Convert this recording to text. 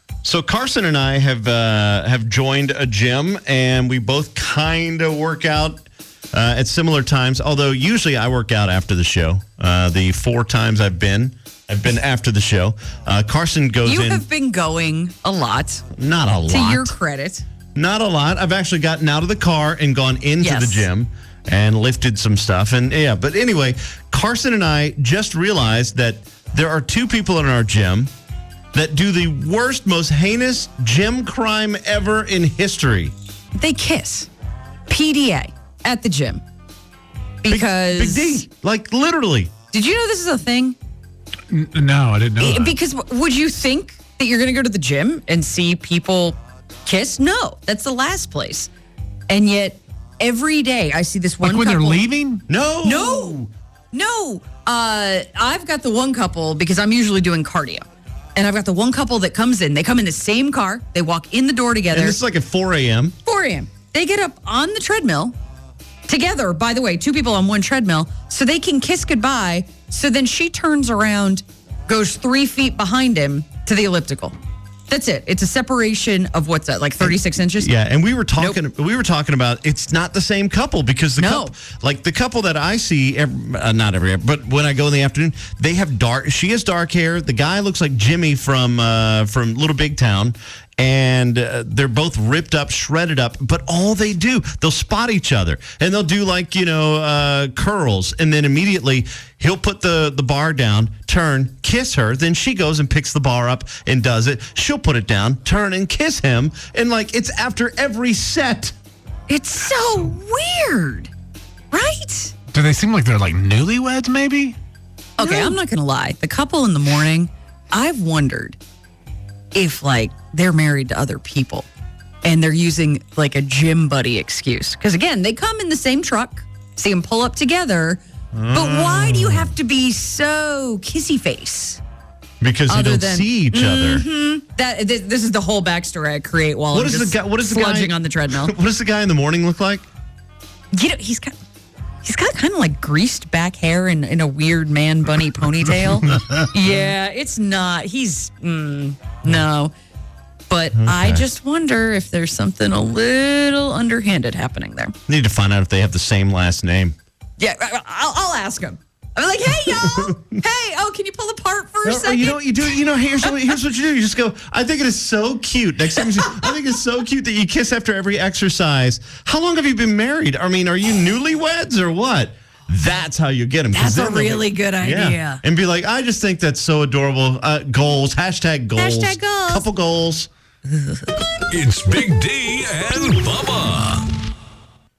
So Carson and I have joined a gym, and we both kind of work out at similar times. Although usually I work out after the show. The 4 times I've been after the show. Carson goes in. You have been going a lot. Not a lot. To your credit. Not a lot. I've actually gotten out of the car and gone into the gym and lifted some stuff. And yeah, but anyway, Carson and I just realized that there are 2 people in our gym that do the worst, most heinous gym crime ever in history. They kiss. PDA at the gym. Because... Big D. Like, literally. Did you know this is a thing? No, I didn't know that. Because would you think that you're going to go to the gym and see people kiss? No, that's the last place. And yet, every day I see this one couple. Like when they're leaving? No. I've got the one couple because I'm usually doing cardio. And I've got the one couple that comes in. They come in the same car. They walk in the door together. And this is like at 4 a.m. 4 a.m. They get up on the treadmill together, by the way, 2 people on one treadmill, so they can kiss goodbye. So then she turns around, goes 3 feet behind him to the elliptical. That's it. It's a separation of what's that, like 36 inches? Yeah, and we were talking about it's not the same couple because the couple that I see not every but when I go in the afternoon, they have she has dark hair. The guy looks like Jimmy from Little Big Town. And they're both ripped up, shredded up. But all they do, they'll spot each other. And they'll do curls. And then immediately he'll put the bar down, turn, kiss her. Then she goes and picks the bar up and does it. She'll put it down, turn and kiss him. And it's after every set. It's so weird, right? Do they seem like they're like newlyweds maybe? Okay, I'm not going to lie. The couple in the morning, I've wondered if they're married to other people and they're using a gym buddy excuse. Because again, they come in the same truck, see them pull up together. But why do you have to be so kissy face? Because you don't see each other. This is the whole backstory I create while I'm just sludging on the treadmill. What does the guy in the morning look like? He's got kind of greased back hair and in a weird man bunny ponytail. Yeah, it's not. He's no. But okay. I just wonder if there's something a little underhanded happening there. Need to find out if they have the same last name. Yeah, I'll ask him. I'm like, hey, y'all. Hey, can you pull apart for a second? You know what you do? Here's what you do. You just go, I think it is so cute. Next time you say, I think it's so cute that you kiss after every exercise. How long have you been married? I mean, are you newlyweds or what? That's how you get them. That's a really good idea. Yeah. And be like, I just think that's so adorable. Goals. Hashtag goals. Hashtag goals. Couple goals. It's Big D and Bubba.